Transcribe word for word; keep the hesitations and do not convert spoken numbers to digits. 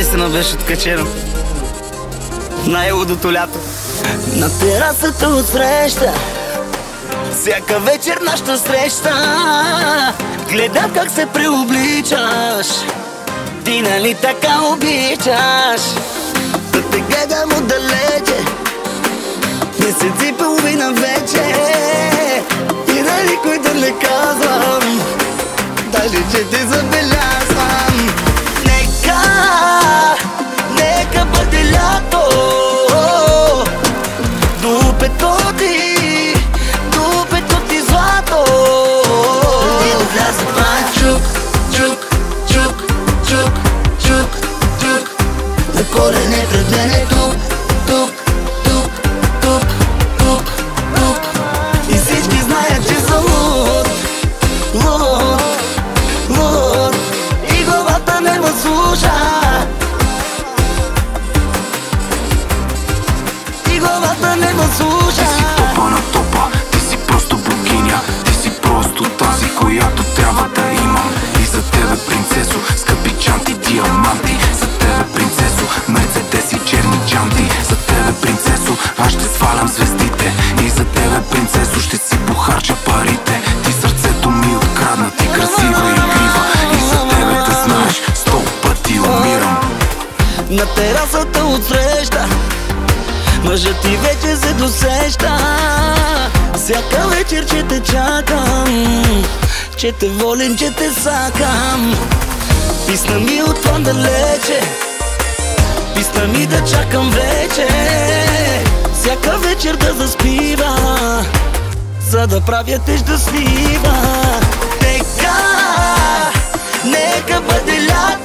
наистина беше откачено. Най-лудото лято. На терасата отсреща, всяка вечер нашата среща, гледам как се преобличаш. Ти нали така обичаш да те гледам отдалече, месец и половина вече, и на никой да не казвам, даже че те забелязвам. Нека, нека бъде лято, до пето ти, до пето ти злато. И да вляза това чук, чук, чук, чук, чук, чук, на колене пред мене тук, тук, тук, тук, тук, тук. И всички знаят, че съм луд, луд, луд, и главата не ме слуша, и главата не ме слуша. Ти си топа на топа, ти си просто богиня, ти си просто тази, която трябва да имам. И за тебе, принцесо, скъпи чанти, диаманти. За тебе, принцесо, мерцедеси, черни чанти. За тебе, принцесо, аз ще свалям звездите. И за тебе, принцесо, ще си похарча парите. Ти сърцето ми открадна, ти красива и игрива. И за тебе да знаеш, сто пъти умирам. На терасата отсреща мъжът ти вече се досеща, всяка вечер, че те чакам, че те волим, че те сакам. Писна ми отвън далече, писна ми да чакам вече, всяка вечер да заспива, за да правя те щастлива. Нека, нека бъде лято,